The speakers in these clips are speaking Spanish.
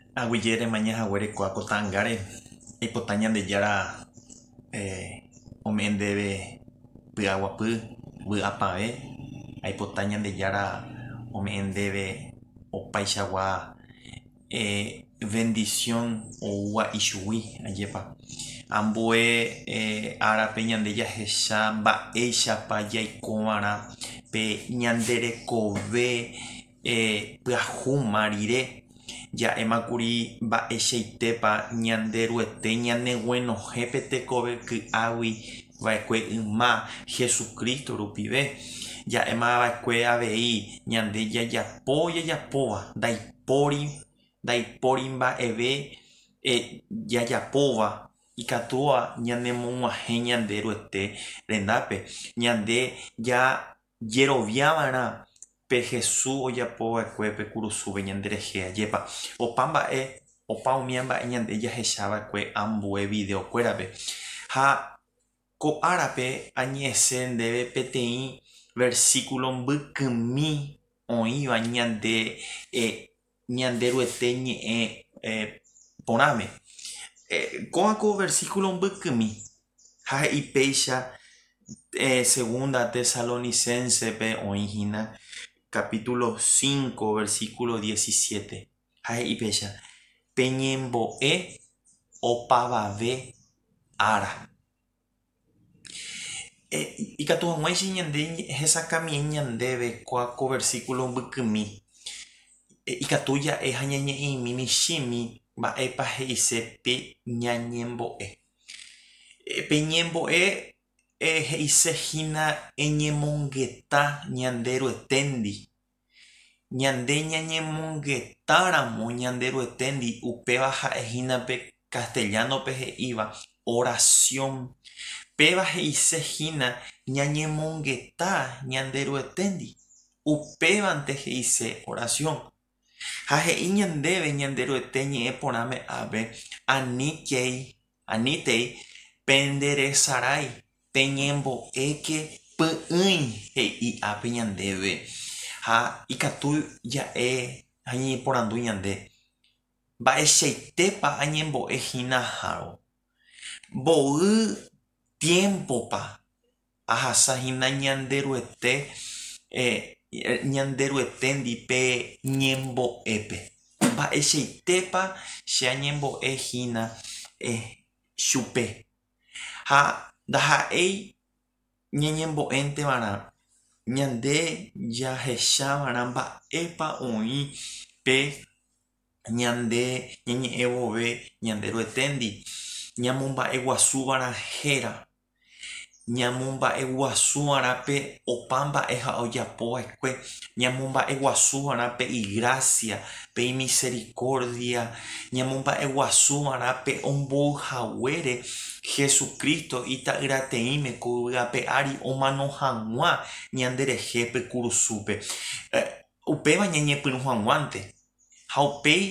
Aguilere mañana huere coaco tangare. Y potañan de yara omen debe pyagua vy'apave. Hay potañan de yara omen debe opaishagua bendición o ua ishugui ayepa. Ambue ara pe ñande jahecha mba'éichapa jaikovarã pe ñanderekove pyahúma rire ja'émakuri mba'eichaitépa ñanderuete ñaneguenohẽ pe tekove ky'águi va'ekue yma Jesucristo rupive ja'émava'ekue avei ñande jajapóva ndaipóri mba'eve jajapóva ikatúva ñanemog̃uahẽ ñande roete rendápe ñande jeroviava'erã pe Jesús ojapova'ekue pe kurusúpe ñande rehe ajépa opa omia mba'e ñande jahechava'ekue ambue videokuérape ha ko árape añe'ẽse ndéve peteĩ versículo mbykymi oĩva ñande roete ñe'ẽ porãme. Kó'ako versículo mbykymi ha he'i péicha segunda Tesalonicensepe oĩhína capítulo 5 versículo 17 ha he'i péicha peñembo'e opavave ára. Ikatu hag̃uáicha ñande hesakami'ĩ ñandéve ko versículo mbykymi ikatu ja'e ha ñañe'ẽmi michĩmi mba'épa he'ise peñañembo'e. Peñembo'e he'isehína eñemongeta ñande roeténdi. Ñande ñañemongetáramo ñande roeténdi upéva ha'ehína pe castellanope he'íva oración. Péva he'isehína ñañemongeta ñande roeténdi. Upévante he'ise oración. Ha he'i ñandéve ñande roete ñe'ẽ porãme ápe aníntei penderesarái peñembo'éke py'ỹi he'i ápe ñandéve ha ikatu ja'e ha ñeporandu ñande mba'eichaitépa añembo'ehína ahárõ mbo'y tiempopa ahasahína ñande roeténdi pe ñembo'épe mba'eichaitépa che añembo'ehína chupe ha ndaha'éi ñañembo'éntevarã ñande jahechava'erã mba'épa oĩ pe ñande ñeñe'ẽ vove ñande roeténdi ñamomba'eguasúvarã héra ñamomba'eguasúvarã pe opa mba'e ha ojapova'ekue ñamomba'eguasúvarã pe igracia pe imisericordia ñamomba'eguasúvarã pe omboyhaguére Jesucristo ita'yrateĩme ku vy'ape ári omano hag̃ua ñande rehe pe kurusúpe upéva ñañepyrũ hag̃uánte ha upéi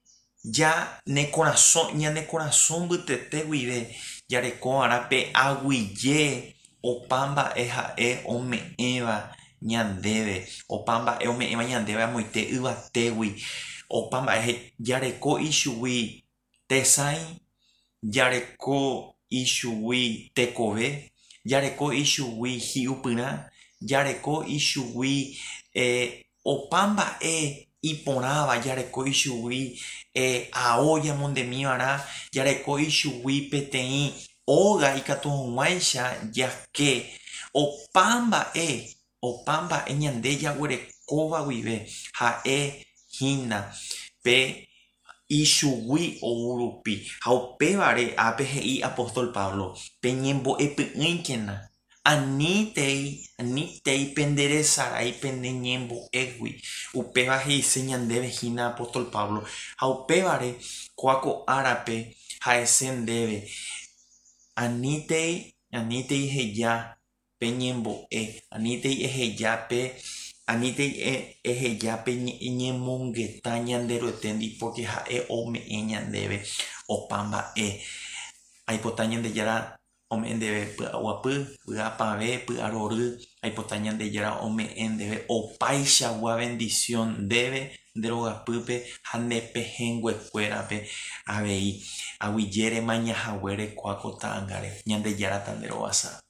ñane korasõ mbytete guive jarekova'erã pe aguyje opa mba'e ha'e ome'ẽva ñandéve opa mba'e ome'ẽva ñandéve amoite yvatégui opa mba'e jareko ichugui tesãi jareko ichugui tekove jareko ichugui hi'upyrã jareko ichugui opa mba'e iporãva jareko ichugui ao ñamondemívarã jareko ichugui peteĩ óga ikatu hag̃uáicha jake opa mba'e ñande jaguerekóva guive ha'ehína pe ichugui ourupi ha upévare ápe he'i apóstol Pablo peñembo'epy'ỹikena aníntei penderesarái pendeñembo'égui upéva he'ise ñandéve hína apóstol Pablo ha upévare ko árape ha'ese ndéve aníntei eheja peñembo'e aníntei eheja pe ñemongeta ñande roeténdi porque ha'e ome'ẽ ñandéve opa mba'e aipota ñande jára ome'ẽndeve py'aguapy, py'apave, py'arory, aipota Ñandejára ome'ẽndeve opaichagua bendición ndéve nde rogapýpe ha nde pehẽnguekuérape avei aguyjére mañahague rekuáko ta'ãngáre Ñandejára nde rovasa.